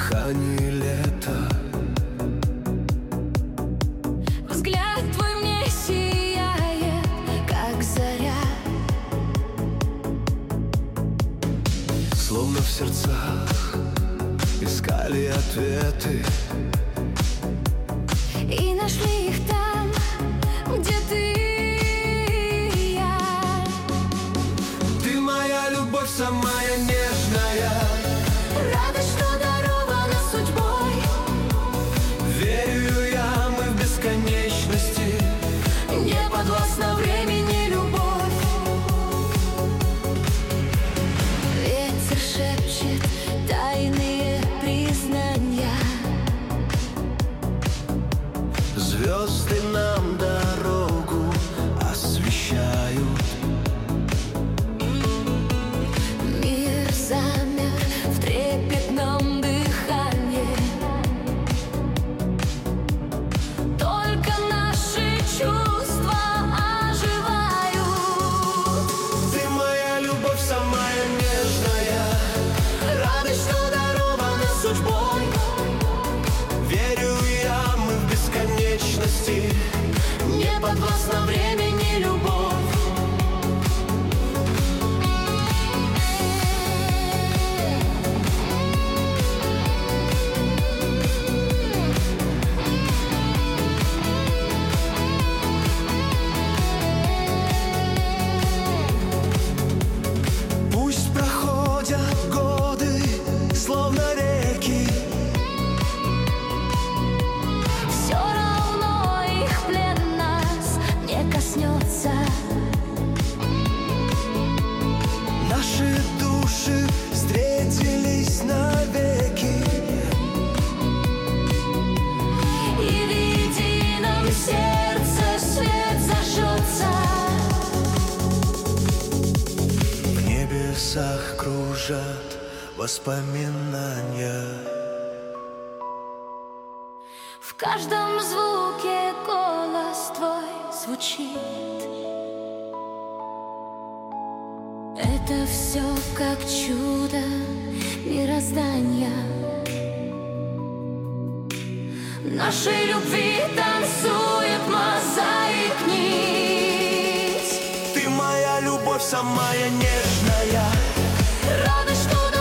дыхании лета. Взгляд твой мне сияет, как заря, словно в сердцах искали ответы и нашли их там, где ты и я. Ты моя любовь, самая нежная, Радость, что дарована судьбой. верю я, мы в бесконечности, Не подвластна времени любовь. Ветер шепчет тайные признания, звезды нам дорогу освещают. мир замер в трепетном дыхании. Только наши чувства оживают. Ты моя любовь, самая нежная, Радость, что дарована судьбой. верю я, мы в бесконечности, Не подвластна времени любовь. пусть проходят годы, словно реки, Все равно их плен нас не коснется. наши души встретились навеки. И в едином сердце свет зажжется. В небесах кружат воспоминания. В каждом звуке голос твой звучит. Это все как чудо мироздания. Нашей любви танцует мозаик нить. Ты моя любовь, самая нежная, Радость, что